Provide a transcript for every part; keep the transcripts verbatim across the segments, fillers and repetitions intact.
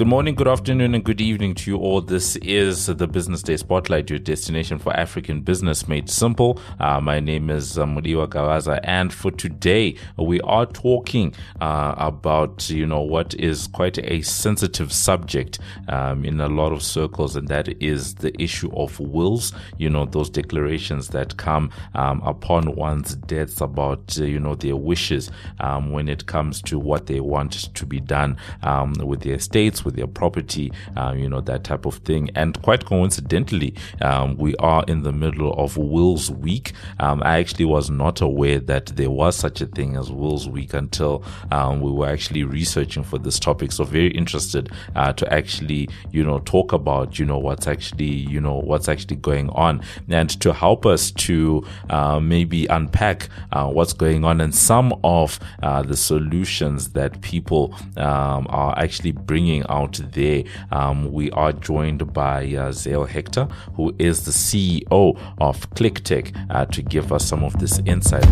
Good morning, good afternoon, and good evening to you all. This is the Business Day Spotlight, your destination for African business made simple. Uh, my name is uh, Mudiwa Gawaza, and for today, we are talking uh, about, you know, what is quite a sensitive subject um, in a lot of circles, and that is the issue of wills, you know, those declarations that come um, upon one's deaths about, uh, you know, their wishes um, when it comes to what they want to be done um, with their estates, with their property, um, you know, that type of thing. And quite coincidentally, um, we are in the middle of Wills Week. Um, I actually was not aware that there was such a thing as Wills Week until um, we were actually researching for this topic. So very interested uh, to actually, you know, talk about, you know, what's actually, you know, what's actually going on, and to help us to uh, maybe unpack uh, what's going on and some of uh, the solutions that people um, are actually bringing out there. Um, we are joined by uh, Zale Hector, who is the C E O of ClickTech, uh, to give us some of this insight.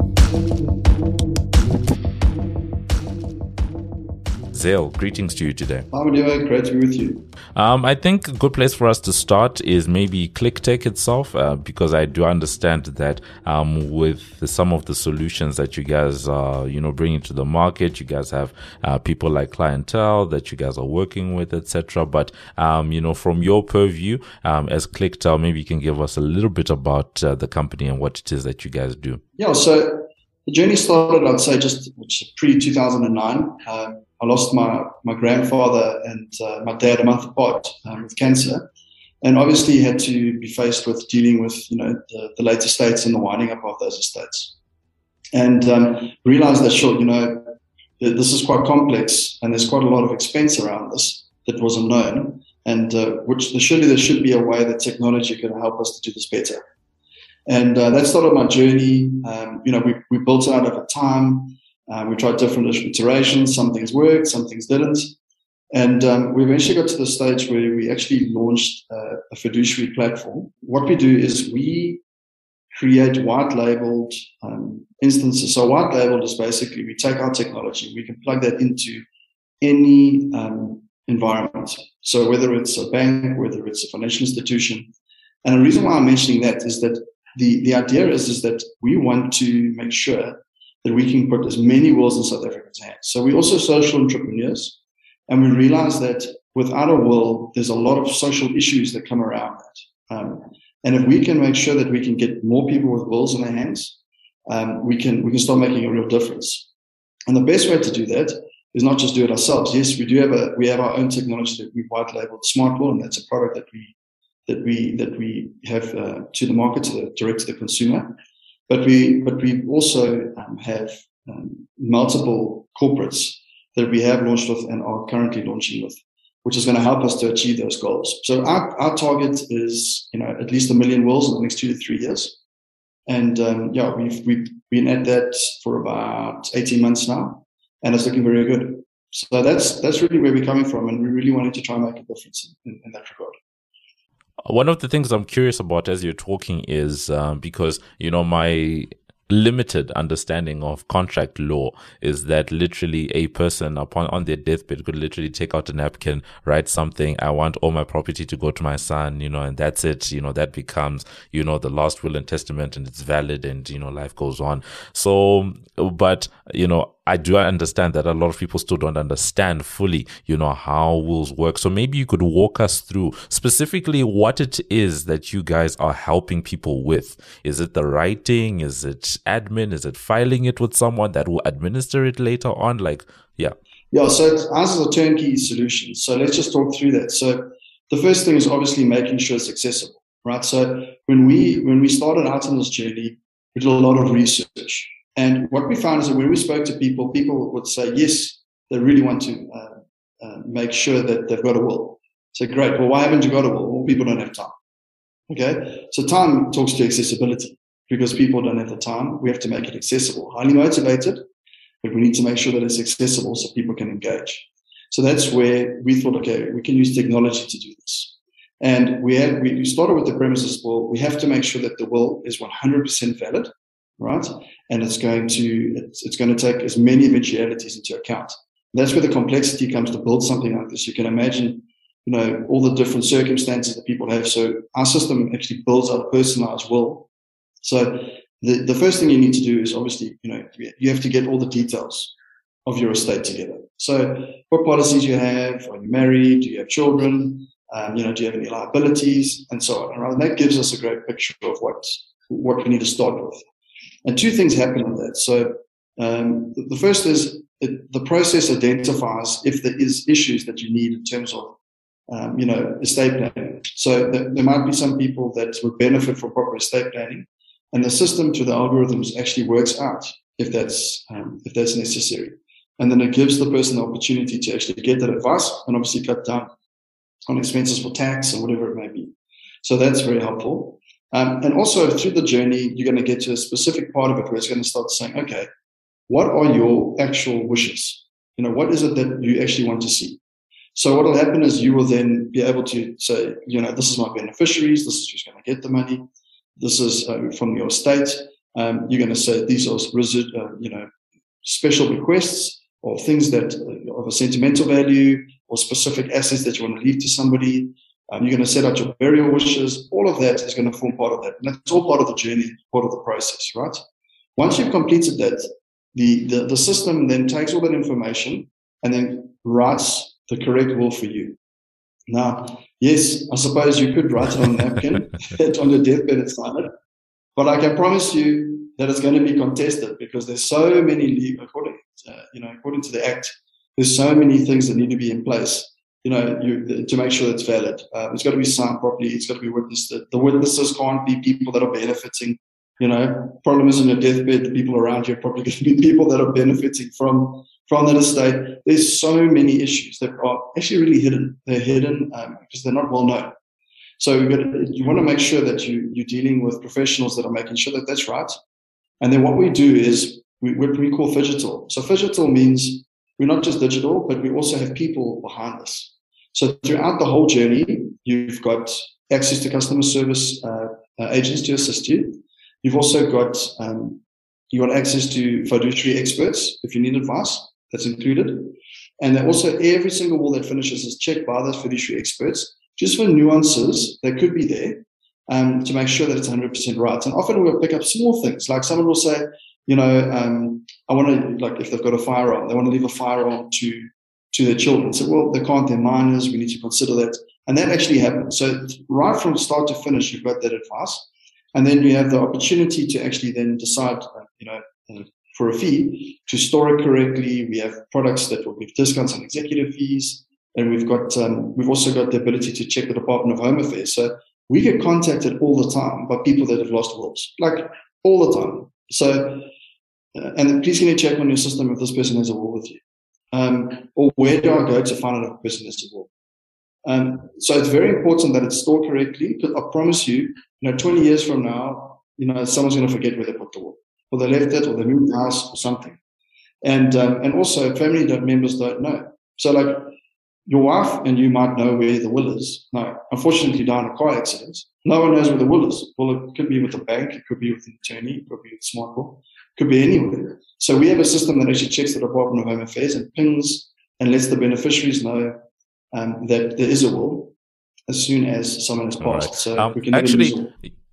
Zale, greetings to you today. Hi, Mudiwa. Great to be with you. Um, I think a good place for us to start is maybe ClickTech itself, uh, because I do understand that um, with the, some of the solutions that you guys are, you know, bringing to the market, you guys have uh, people like clientele that you guys are working with, et cetera. But um, you know, from your purview um, as ClickTech, maybe you can give us a little bit about uh, the company and what it is that you guys do. Yeah, so the journey started, I'd say, just pre two thousand nine. Uh, I lost my, my grandfather and uh, my dad a month apart um, with cancer, and obviously had to be faced with dealing with, you know, the, the late estates and the winding up of those estates, and um, realized that, sure, you know, this is quite complex and there's quite a lot of expense around this that wasn't known, and uh, which there surely there should be a way that technology can help us to do this better. And uh, that started my journey. Um, you know, we, we built it out over time. Um, we tried different iterations. Some things worked, some things didn't. And um, we eventually got to the stage where we actually launched uh, a fiduciary platform. What we do is we create white-labeled um, instances. So white-labeled is basically we take our technology, we can plug that into any um, environment. So whether it's a bank, whether it's a financial institution. And the reason why I'm mentioning that is that the, the idea is, is that we want to make sure that we can put as many wills in South Africans' hands. So we're also social entrepreneurs, and we realize that without a will, there's a lot of social issues that come around that. Um, and if we can make sure that we can get more people with wills in their hands, um, we can we can start making a real difference. And the best way to do that is not just do it ourselves. Yes, we do have a we have our own technology that we've white labeled SmartWill, and that's a product that we that we that we have uh, to the market, to the direct to the consumer. But we, but we also um, have um, multiple corporates that we have launched with and are currently launching with, which is going to help us to achieve those goals. So our, our target is, you know, at least a million wills in the next two to three years. And um, yeah, we've we've been at that for about eighteen months now, and it's looking very good. So that's that's really where we're coming from, and we really wanted to try and make a difference in, in that regard. One of the things I'm curious about as you're talking is uh, because, you know, my limited understanding of contract law is that literally a person upon on their deathbed could literally take out a napkin, write something, I want all my property to go to my son, you know, and that's it. You know, that becomes, you know, the last will and testament, and it's valid, and, you know, life goes on. So, but, you know, I do understand that a lot of people still don't understand fully, you know, how wills work. So maybe you could walk us through specifically what it is that you guys are helping people with. Is it the writing? Is it admin? Is it filing it with someone that will administer it later on? Like, yeah. Yeah, so ours is a turnkey solution. So let's just talk through that. So the first thing is obviously making sure it's accessible, right? So when we when we started out on this journey, we did a lot of research. And what we found is that when we spoke to people, people would say, yes, they really want to uh, uh, make sure that they've got a will. So great. Well, why haven't you got a will? Well, people don't have time. Okay. So time talks to accessibility, because people don't have the time. We have to make it accessible, highly motivated, but we need to make sure that it's accessible so people can engage. So that's where we thought, okay, we can use technology to do this. And we had, we started with the premises, well, we have to make sure that the will is one hundred percent valid, right? And it's going to, it's, it's going to take as many eventualities into account. That's where the complexity comes to build something like this. You can imagine, you know, all the different circumstances that people have. So our system actually builds out a personalized will. So the, the first thing you need to do is obviously, you know, you have to get all the details of your estate together. So what policies you have, are you married, do you have children, um, you know, do you have any liabilities, and so on. And that gives us a great picture of what, what we need to start with. And two things happen on that. So um, the, the first is it, the process identifies if there is issues that you need in terms of, um, you know, estate planning. So th- there might be some people that would benefit from proper estate planning, and the system through the algorithms actually works out if that's um, if that's necessary. And then it gives the person the opportunity to actually get that advice and obviously cut down on expenses for tax and whatever it may be. So that's very helpful. Um, and also through the journey, you're going to get to a specific part of it where it's going to start saying, okay, what are your actual wishes? You know, what is it that you actually want to see? So what will happen is you will then be able to say, you know, this is my beneficiaries. This is who's going to get the money. This is uh, from your estate. Um, you're going to say these are, uh, you know, special bequests, or things that uh, of a sentimental value, or specific assets that you want to leave to somebody. Um, you're going to set out your burial wishes. All of that is going to form part of that. And that's all part of the journey, part of the process, right? Once you've completed that, the, the, the system then takes all that information and then writes the correct will for you. Now, yes, I suppose you could write it on a napkin, on your deathbed and sign it. But I can promise you that it's going to be contested, because there's so many legal, according, uh, you know, according to the Act, there's so many things that need to be in place, you know, you, to make sure it's valid. Uh, it's got to be signed properly. It's got to be witnessed. The witnesses can't be people that are benefiting. You know, problem is in your deathbed, the people around you are probably going to be people that are benefiting from from that estate. There's so many issues that are actually really hidden. They're hidden um, because they're not well known. So you've got to, you want to make sure that you, you're dealing with professionals that are making sure that that's right. And then what we do is we, what we call phygital. So phygital means we're not just digital, but we also have people behind us. So throughout the whole journey, you've got access to customer service uh, uh, agents to assist you. You've also got um, you've got access to fiduciary experts if you need advice. That's included. And then also every single will that finishes is checked by those fiduciary experts, just for nuances that could be there, um, to make sure that it's one hundred percent right. And often we'll pick up small things, like someone will say, you know, um, I want to, like if they've got a firearm, they want to leave a firearm to to their children. So, well, they can't, they're minors, we need to consider that. And that actually happens. So right from start to finish, you've got that advice. And then you have the opportunity to actually then decide, uh, you know, uh, for a fee to store it correctly. We have products that will give discounts on executive fees. And we've got, um, we've also got the ability to check the Department of Home Affairs. So we get contacted all the time by people that have lost wills, like all the time. So, uh, and please can you check on your system if this person has a will with you? Um, or where do I go to find out if a person has a will? Um, so it's very important that it's stored correctly, because I promise you, you know, twenty years from now, you know, someone's going to forget where they put the will, or they left it, or they moved the house, or something. And um, and also, family members don't know. So, like, your wife and you might know where the will is. Now, unfortunately, died in a car accident. No one knows where the will is. Well, it could be with the bank, it could be with an attorney, it could be with SmartWill, it could be anywhere. So we have a system that actually checks the Department of Home Affairs and pings and lets the beneficiaries know um, that there is a will as soon as someone has passed. Right. So um, we can actually.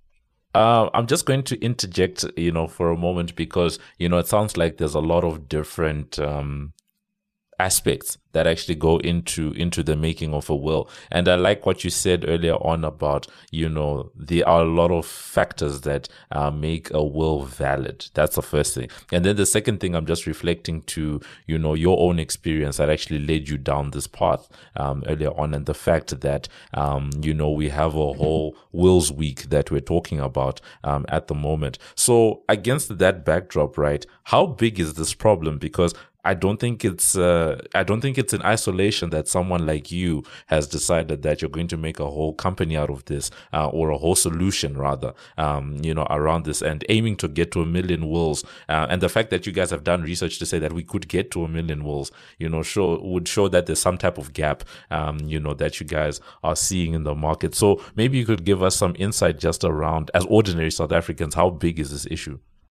Uh, I'm just going to interject, you know, for a moment, because, you know, it sounds like there's a lot of different um, aspects that actually go into into the making of a will. And I like what you said earlier on about, you know, there are a lot of factors that uh, make a will valid. That's the first thing. And then the second thing, I'm just reflecting to, you know, your own experience that actually led you down this path um, earlier on, and the fact that, um, you know, we have a whole wills week that we're talking about um, at the moment. So against that backdrop, right, how big is this problem? Because I don't think it's uh, I don't think it's in isolation that someone like you has decided that you're going to make a whole company out of this, uh, or a whole solution rather, um, you know, around this, and aiming to get to a million wills. Uh, and the fact that you guys have done research to say that we could get to a million wills, you know, show would show that there's some type of gap, um, you know, that you guys are seeing in the market. So maybe you could give us some insight just around, as ordinary South Africans, how big is this issue?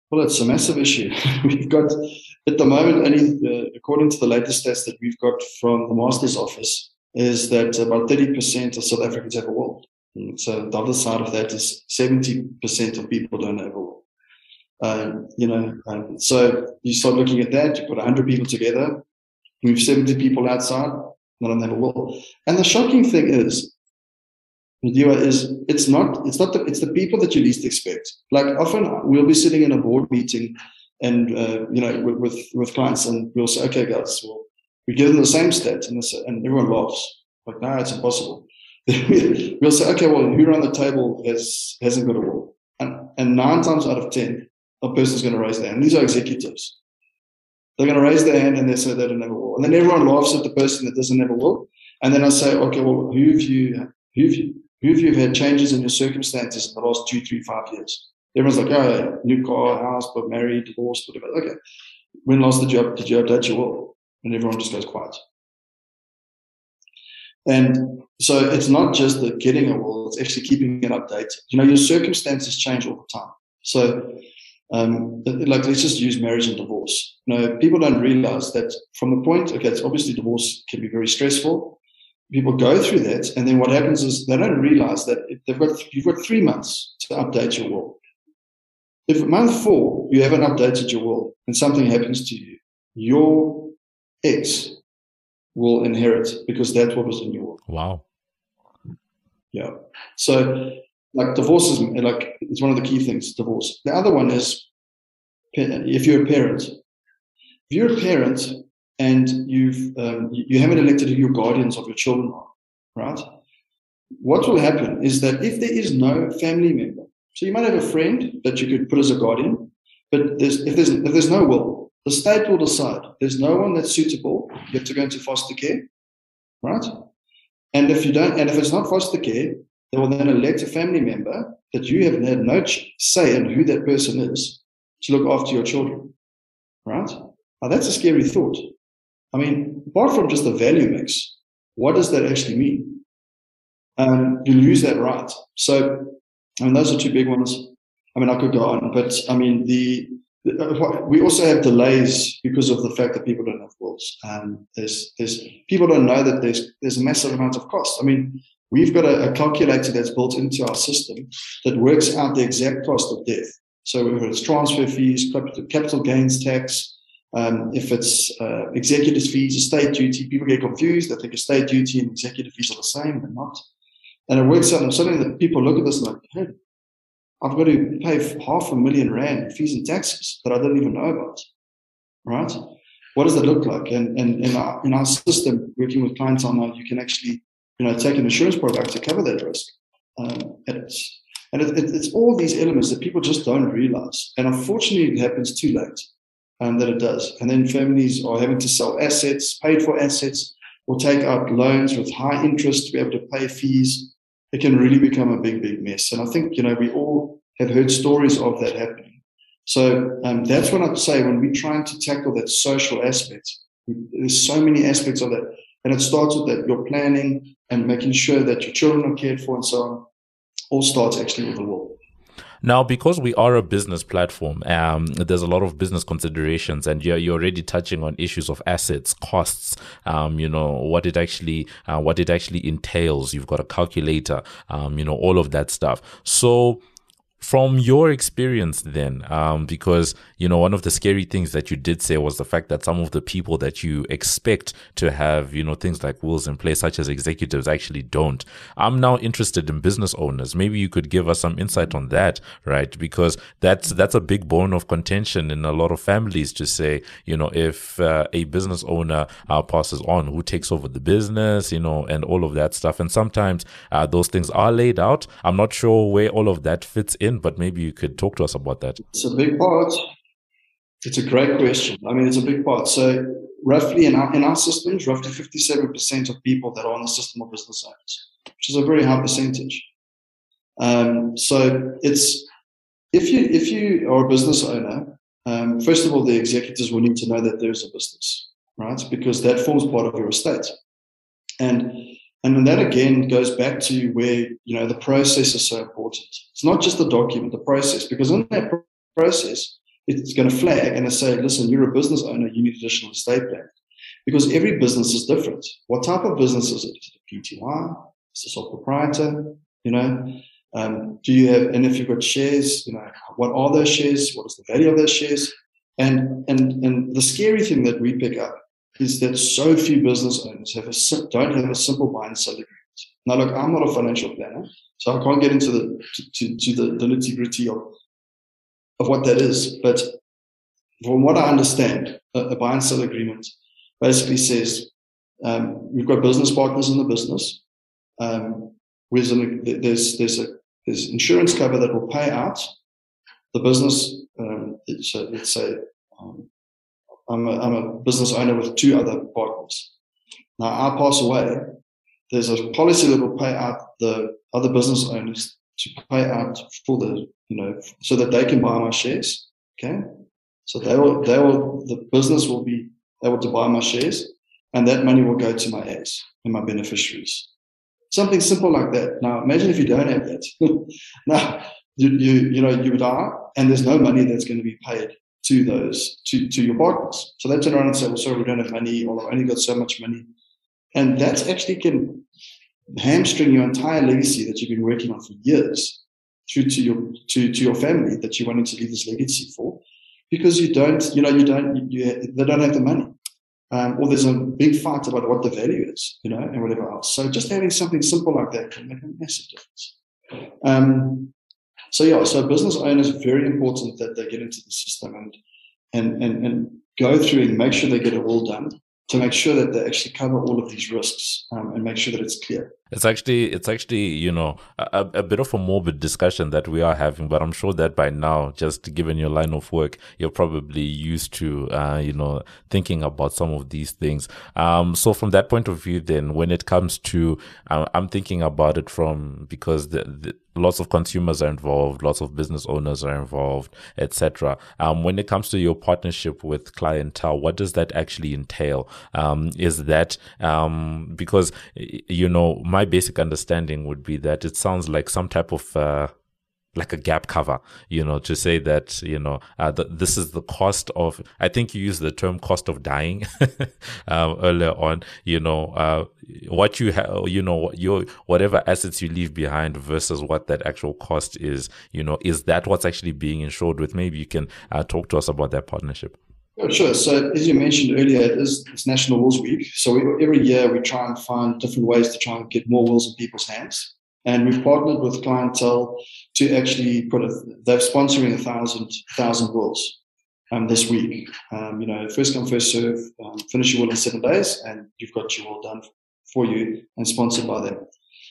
Well, it's a massive issue. We've got, at the moment, only, uh, according to the latest stats that we've got from the Master's Office, is that about thirty percent of South Africans have a will. And so the other side of that is seventy percent of people don't have a will. Um, you know, um, so you start looking at that, you put one hundred people together, move seventy people outside, none of them have a will. And the shocking thing is, is it's not it's not the it's the people that you least expect. Like often we'll be sitting in a board meeting and uh, you know with, with with clients, and we'll say, okay guys, well, we give them the same stats, and, and everyone laughs like, no, it's impossible. We'll say, okay, well, who around the table has hasn't got a will? And and nine times out of ten, a person's going to raise their hand. These are executives. They're going to raise their hand and they say they don't have a will, and then everyone laughs at the person that doesn't have a will. And then I say, okay, well, who have you who have you Who of you have had changes in your circumstances in the last two, three, five years? Everyone's like, oh, yeah, new car, house, but married, divorced, whatever. Okay. When last did you, did you update your will? And everyone just goes quiet. And so it's not just the getting a will, it's actually keeping it updated. You know, your circumstances change all the time. So, um, like, let's just use marriage and divorce. You know, people don't realize that from the point, okay, it's obviously divorce can be very stressful. People go through that, and then what happens is they don't realize that they've got you've got three months to update your will. If at month four you haven't updated your will and something happens to you, your ex will inherit because that's what was in your will. Wow. Yeah. So, like divorce is like it's one of the key things. Divorce. The other one is if you're a parent. If you're a parent. And you've um, you haven't elected who your guardians of your children are, right? What will happen is that if there is no family member, so you might have a friend that you could put as a guardian, but there's, if there's if there's no will, the state will decide there's no one that's suitable. You have to go into foster care, right? And if you don't, and if it's not foster care, they will then elect a family member that you have had no say in who that person is to look after your children, right? Now that's a scary thought. I mean, apart from just the value mix, what does that actually mean? Um, you lose that right. So, I mean, those are two big ones. I mean, I could go on, but I mean, the, the we also have delays because of the fact that people don't have wills. Um, there's, there's people don't know that there's there's a massive amount of cost. I mean, we've got a, a calculator that's built into our system that works out the exact cost of death. So whether it's transfer fees, capital gains tax. Um, if it's uh, executive fees, estate duty, people get confused. They think estate duty and executive fees are the same. They're not. And it works out. And suddenly the people look at this and like, hey, I've got to pay half a million rand in fees and taxes that I didn't even know about. Right? What does that look like? And, and in, our, in our system, working with clients on that, you can actually, you know, take an insurance product to cover that risk. Um, and it's, and it, it, it's all these elements that people just don't realize. And unfortunately, it happens too late. Um, that it does. And then families are having to sell assets, paid for assets, or take out loans with high interest to be able to pay fees. It can really become a big, big mess. And I think, you know, we all have heard stories of that happening. So um, that's what I'd say when we're trying to tackle that social aspect. There's so many aspects of that. And it starts with that, your planning and making sure that your children are cared for and so on. All starts actually with the will. Now, because we are a business platform, um, there's a lot of business considerations, and you're, you're already touching on issues of assets, costs, um, you know, what it actually, uh, what it actually entails. You've got a calculator, um, you know, all of that stuff. So, from your experience then, um, because, you know, one of the scary things that you did say was the fact that some of the people that you expect to have, you know, things like wills in place, such as executives, actually don't. I'm now interested in business owners. Maybe you could give us some insight on that, right? Because that's, that's a big bone of contention in a lot of families to say, you know, if uh, a business owner uh, passes on, who takes over the business, you know, and all of that stuff. And sometimes uh, those things are laid out. I'm not sure where all of that fits in, but maybe you could talk to us about that. It's a big part. It's a great question. I mean, it's a big part. So roughly in our, in our systems, roughly fifty-seven percent of people that are on the system are business owners, which is a very high percentage. Um, so it's, if you, if you are a business owner, um, first of all, the executives will need to know that there's a business, right? Because that forms part of your estate. And And then that again goes back to where, you know, the process is so important. It's not just the document, the process, because in that process, it's going to flag and say, listen, you're a business owner, you need additional estate plan. Because every business is different. What type of business is it? Is it a P T Y? Is it a sole proprietor? You know, um, do you have, and if you've got shares, you know, what are those shares? What is the value of those shares? And and and the scary thing that we pick up is that so few business owners have a don't have a simple buy and sell agreement. Now, look, I'm not a financial planner, so I can't get into the to, to the, the nitty gritty of of what that is. But from what I understand, a, a buy and sell agreement basically says um, we've got business partners in the business. Um, there's, an, there's there's a there's insurance cover that will pay out the business. Um, so let's say um, I'm a, I'm a business owner with two other partners. Now I pass away. There's a policy that will pay out the other business owners to pay out for the you know so that they can buy my shares. Okay, so they will they will the business will be able to buy my shares, and that money will go to my heirs and my beneficiaries. Something simple like that. Now, imagine if you don't have that. Now, you, you you know you die, and there's no money that's going to be paid to those to to your partners. So they turn around and say, "Well, sorry, we don't have money, or I've only got so much money," and that actually can hamstring your entire legacy that you've been working on for years through to your to to your family that you wanted to leave this legacy for. Because you don't, you know, you don't, you, they don't have the money, um, or there's a big fight about what the value is, you know, and whatever else. So just having something simple like that can make a massive difference. Um, so yeah, so business owners, very important that they get into the system and and and and go through and make sure they get it all done to make sure that they actually cover all of these risks um, and make sure that it's clear. It's actually, it's actually, you know, a, a bit of a morbid discussion that we are having, but I'm sure that by now, just given your line of work, you're probably used to, uh, you know, thinking about some of these things. Um, so from that point of view, then, when it comes to, uh, I'm thinking about it from, because the, the lots of consumers are involved, lots of business owners are involved, et cetera. Um, when it comes to your partnership with clientele, what does that actually entail? Um, is that, um, because, you know, my basic understanding would be that it sounds like some type of, uh, like a gap cover, you know, to say that, you know, uh, th- this is the cost of, I think you used the term cost of dying um, earlier on, you know, uh, what you have, you know, your, whatever assets you leave behind versus what that actual cost is, you know, is that what's actually being insured with? Maybe you can uh, talk to us about that partnership. Oh, sure. So as you mentioned earlier, it is it's National Wills Week. So we, every year we try and find different ways to try and get more wills in people's hands. And we've partnered with clientele to actually put a, they're sponsoring a thousand, thousand wills um, this week. Um, you know, first come, first serve, um, finish your will in seven days and you've got your will done for you and sponsored by them.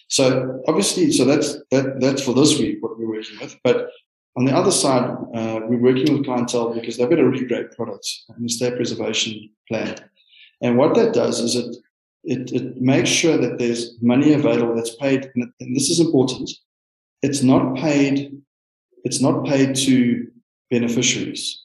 So obviously, so that's, that, that's for this week, what we're working with. But on the other side, uh, we're working with clientele because they've got a really great product, an estate preservation plan. And what that does is it, it, it makes sure that there's money available that's paid, and, and this is important, it's not paid, it's not paid to beneficiaries.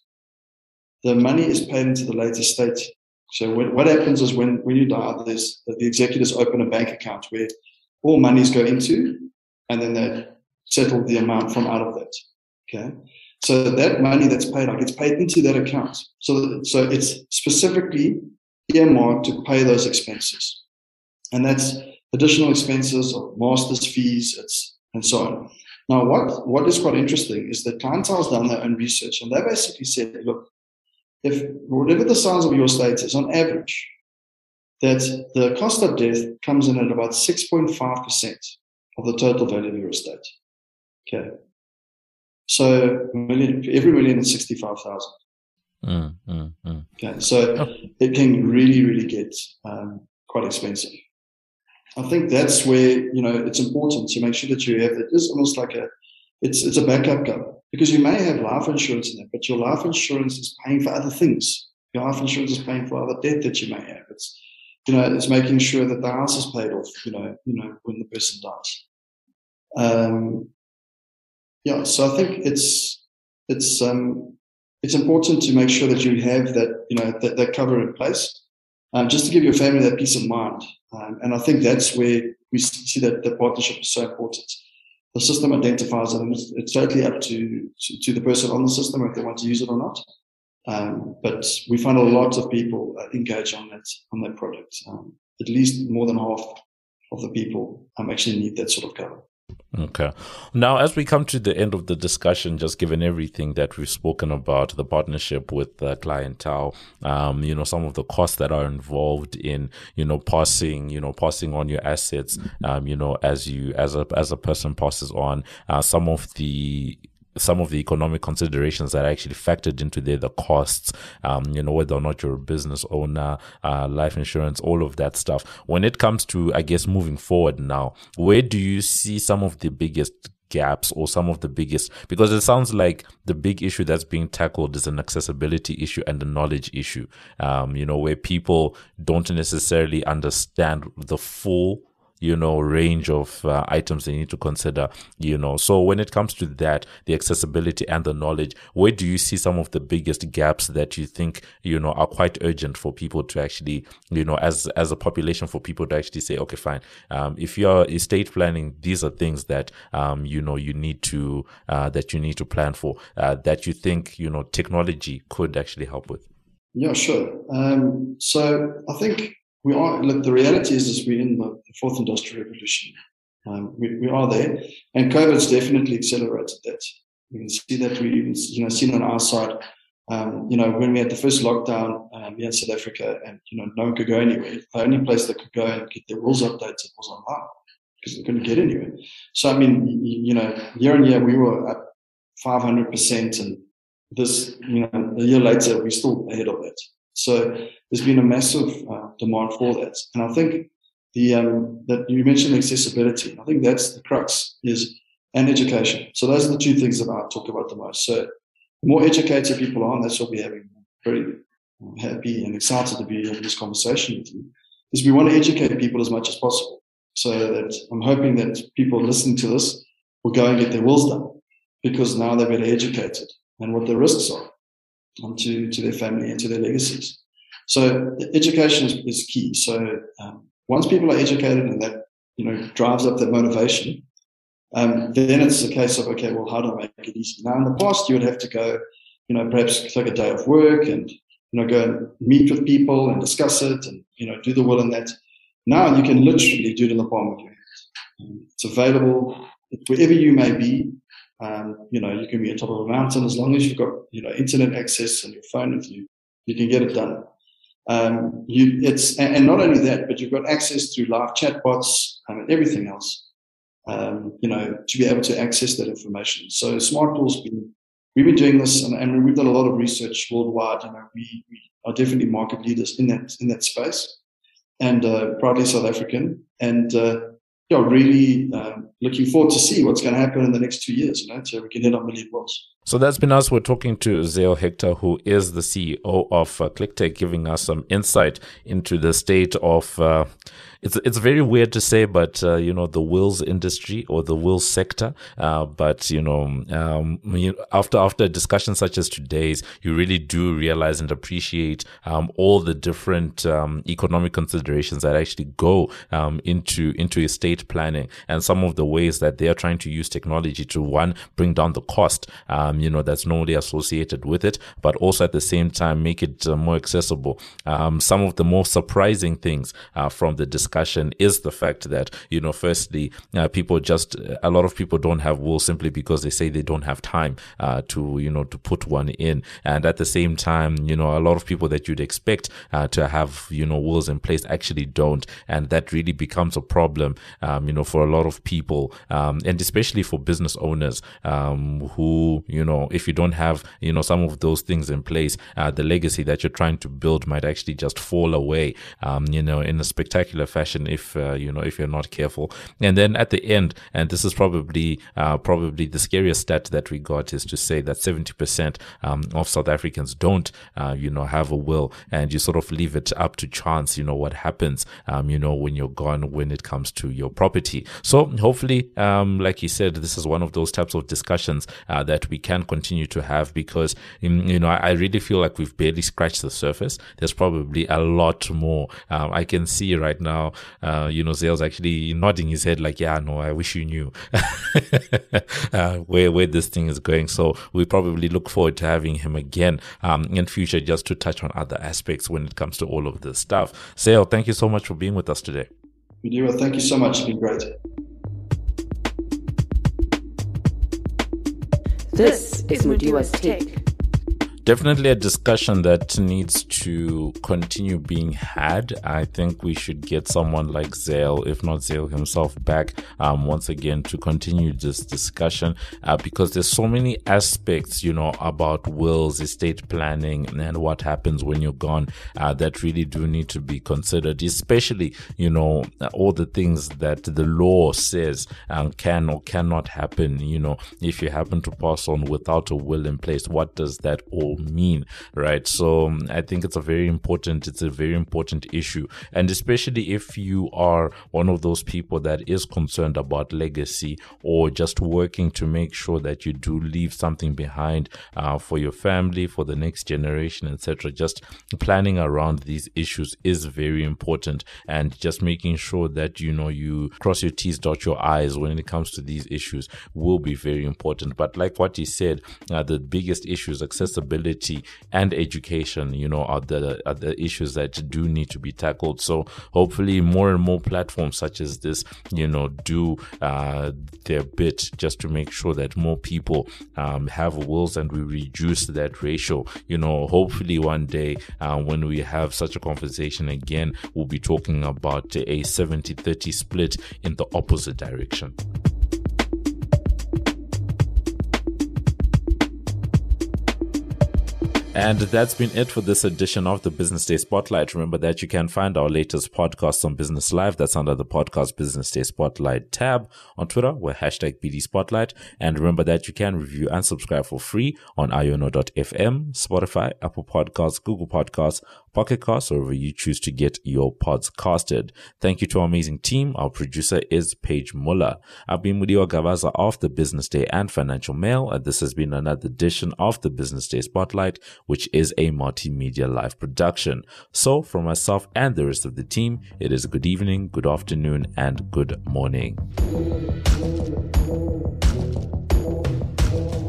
The money is paid into the late estate. So when, what happens is when, when you die, there's, the executors open a bank account where all monies go into, and then they settle the amount from out of that. Okay, so that money that's paid out gets paid into that account. So, so it's specifically earmarked to pay those expenses, and that's additional expenses of master's fees, it's and so on. Now, what what is quite interesting is that clientele's done their own research, and they basically said, look, if whatever the size of your estate is, on average, that the cost of death comes in at about six point five percent of the total value of your estate. Okay. So million, every million is sixty-five thousand. Mm, mm, mm. Okay, so oh. it can really, really get um, quite expensive. I think that's where, you know, it's important to make sure that you have it. It's almost like a, it's it's a backup cover, because you may have life insurance in it, but your life insurance is paying for other things. Your life insurance is paying for other debt that you may have. It's, you know, it's making sure that the house is paid off, you know, you know, when the person dies. Um, Yeah, so I think it's it's um, it's important to make sure that you have that, you know, that, that cover in place, um, just to give your family that peace of mind. Um, and I think that's where we see that the partnership is so important. the system identifies it, and it's, it's totally up to, to, to the person on the system if they want to use it or not. Um, but we find a lot of people uh, engage on that on that product. Um, at least more than half of the people um, actually need that sort of cover. Okay. Now, as we come to the end of the discussion, just given everything that we've spoken about, the partnership with the clientele, um, you know, some of the costs that are involved in, you know, passing, you know, passing on your assets, um, you know, as you, as a, as a person passes on, uh, some of the, some of the economic considerations that are actually factored into there, the costs, um, you know, whether or not you're a business owner, uh, life insurance, all of that stuff. When it comes to, I guess, moving forward now, where do you see some of the biggest gaps or some of the biggest, because it sounds like the big issue that's being tackled is an accessibility issue and a knowledge issue, um, you know, where people don't necessarily understand the full you know, range of uh, items they need to consider, you know. So when it comes to that, the accessibility and the knowledge, where do you see some of the biggest gaps that you think, you know, are quite urgent for people to actually, you know, as as a population, for people to actually say, okay, fine, um, if you're estate planning, these are things that, um, you know, you need to, uh, that you need to plan for, uh, that you think, you know, technology could actually help with? Yeah, sure. Um, so I think we are, look, the reality is, is we're in the fourth industrial revolution. Um, we, we are there, and COVID's definitely accelerated that. You can see that we even, you know, seen on our side, um, you know, when we had the first lockdown um, here in South Africa, and, you know, no one could go anywhere. The only place they could go and get their wills updated was online because they couldn't get anywhere. So, I mean, you, you know, year on year, we were up five hundred percent, and this, you know, a year later, we're still ahead of that. So there's been a massive uh, demand for that. And I think the um, that you mentioned accessibility. I think that's the crux, is and education. So those are the two things that I talk about the most. So the more educated people are, and that's what we're having. Very happy and excited to be having this conversation with you, is we want to educate people as much as possible. So that I'm hoping that people listening to this will go and get their wills done, because now they're better educated and what the risks are um, to, to their family and to their legacies. So education is, is key. So um, once people are educated, and that, you know, drives up their motivation, um, then it's a case of, okay, well, how do I make it easy? Now, in the past, you would have to go, you know, perhaps take a day off work and, you know, go and meet with people and discuss it and, you know, do the will and that. Now you can literally do it in the palm of your hand. It's available wherever you may be. Um, you know, you can be on top of a mountain, as long as you've got, you know, internet access and your phone with you, you can get it done. Um, you, it's, and, and not only that, but you've got access through live chatbots um, and everything else, um, you know, to be able to access that information. So SmartPool's been, we've been doing this, and, and we've done a lot of research worldwide. You know, we, we are definitely market leaders in that, in that space, and uh, proudly South African. And, uh, yeah, really um, looking forward to see what's going to happen in the next two years, you know, so we can hit a million wills. So that's been us. We're talking to Zeo Hector, who is the C E O of uh, ClickTech, giving us some insight into the state of, uh, it's it's very weird to say, but, uh, you know, the wills industry or the wills sector. Uh, but, you know, um, you, after after a discussion such as today's, you really do realize and appreciate um, all the different um, economic considerations that actually go um, into, into estate planning, and some of the ways that they are trying to use technology to, one, bring down the cost, um, you know, that's normally associated with it, but also at the same time make it uh, more accessible. Um, some of the more surprising things uh, from the discussion is the fact that, you know, firstly, uh, people just, a lot of people don't have wills simply because they say they don't have time uh, to, you know, to put one in. And at the same time, you know, a lot of people that you'd expect uh, to have, you know, wills in place actually don't. And that really becomes a problem, um, you know, for a lot of people, um, and especially for business owners um, who, you know, if you don't have, you know, some of those things in place, uh, the legacy that you're trying to build might actually just fall away, um, you know, in a spectacular fashion if, uh, you know, if you're not careful. And then at the end, and this is probably, uh, probably the scariest stat that we got, is to say that seventy percent um, of South Africans don't, uh, you know, have a will, and you sort of leave it up to chance, you know, what happens, um, you know, when you're gone, when it comes to your property. So hopefully, um, like you said, this is one of those types of discussions uh, that we can continue to have, because, you know, I really feel like we've barely scratched the surface. There's probably a lot more. Um, I can see right now, now, uh, you know, Zale's actually nodding his head like, yeah, no, I wish you knew uh, where, where this thing is going. So we probably look forward to having him again um, in future, just to touch on other aspects when it comes to all of this stuff. Zale, thank you so much for being with us today. Mudiwa, thank you so much. It's been great. This is Mudiwa's Take. Definitely a discussion that needs to continue being had. I think we should get someone like Zale, if not Zale himself, back um, once again to continue this discussion uh, because there's so many aspects, you know, about wills, estate planning, and what happens when you're gone uh, that really do need to be considered, especially, you know, all the things that the law says um, can or cannot happen. You know, if you happen to pass on without a will in place, what does that all mean, right? So um, I think it's a very important, it's a very important issue. And especially if you are one of those people that is concerned about legacy or just working to make sure that you do leave something behind uh, for your family, for the next generation, et cetera. Just planning around these issues is very important, and just making sure that, you know, you cross your T's, dot your I's when it comes to these issues will be very important. But like what he said, uh, the biggest issue is accessibility and education, you know, are the, are the issues that do need to be tackled. So hopefully more and more platforms such as this, you know, do uh, their bit just to make sure that more people um, have wills and we reduce that ratio. You know, hopefully one day uh, when we have such a conversation again, we'll be talking about a seventy thirty split in the opposite direction. And that's been it for this edition of the Business Day Spotlight. Remember that you can find our latest podcasts on Business Live. That's under the podcast Business Day Spotlight tab. On Twitter, we're hashtag B D Spotlight. And remember that you can review and subscribe for free on iono dot f m, Spotify, Apple Podcasts, Google Podcasts, Pocket Casts, or wherever you choose to get your pods casted. Thank you to our amazing team. Our producer is Paige Muller. I've been Mudiwa Gavaza of the Business Day and Financial Mail, and this has been another edition of the Business Day Spotlight, which is a multimedia live production. So from myself and the rest of the team, it is good evening, good afternoon, and good morning.